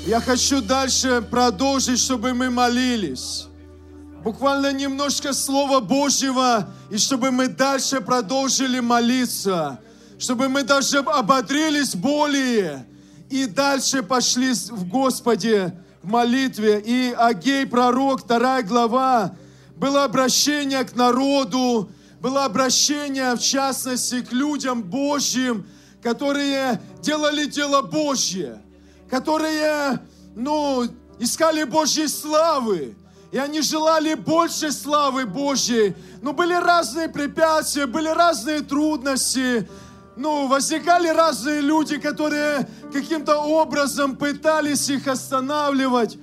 Я хочу дальше продолжить, чтобы мы молились. Буквально немножко Слова Божьего, и чтобы мы дальше продолжили молиться, чтобы мы даже ободрились более, и дальше пошли в Господе в молитве. И Агей, пророк, 2 глава, было обращение к народу, было обращение, в частности, к людям Божьим, которые делали дело Божье, которые, искали Божьей славы, и они желали больше славы Божьей. Но были разные препятствия, были разные трудности, возникали разные люди, которые каким-то образом пытались их останавливать.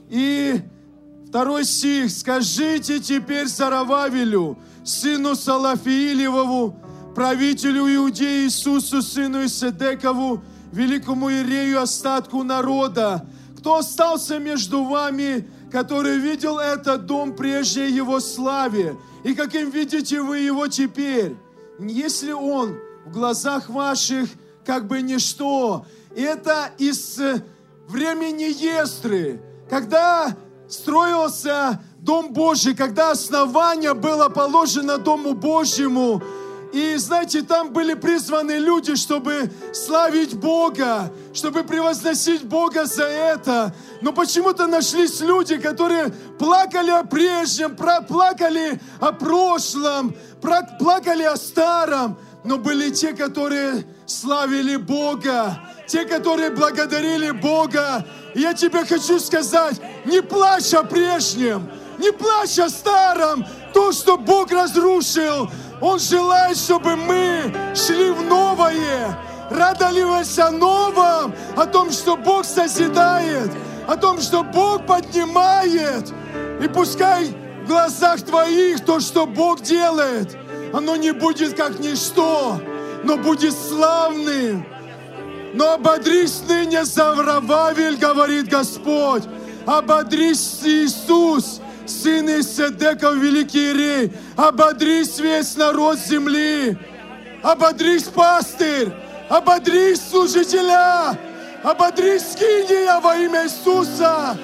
И 2 стих. «Скажите теперь Зарававелю, сыну Салафиилеву, правителю Иудеи Иисусу, сыну Иседекову, великому иерею, остатку народа, кто остался между вами, который видел этот дом прежней его славе, и каким видите вы его теперь? Если он в глазах ваших как бы ничто». И это из времени Есдры, когда строился Дом Божий, когда основание было положено Дому Божьему. И, знаете, там были призваны люди, чтобы славить Бога, чтобы превозносить Бога за это. Но почему-то нашлись люди, которые плакали о прежнем, плакали о прошлом, плакали о старом. Но были те, которые славили Бога, те, которые благодарили Бога. И я тебе хочу сказать, не плачь о прежнем, не плачь о старом, то, что Бог разрушил. Он желает, чтобы мы шли в новое, радовались о новом, о том, что Бог созидает, о том, что Бог поднимает. И пускай в глазах твоих то, что Бог делает, оно не будет как ничто, но будет славным. Но ободрись ныне, Зарававель, говорит Господь, ободрись, Иисус, сын Иседеков, великий иерей, ободрись весь народ земли, ободрись, пастырь, ободрись, служителя, ободрись, скиния во имя Иисуса.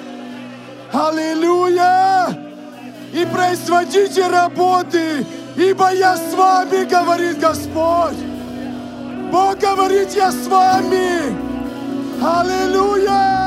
Аллилуйя! И производите работы, ибо я с вами, говорит Господь. Бог говорит, я с вами. Аллилуйя!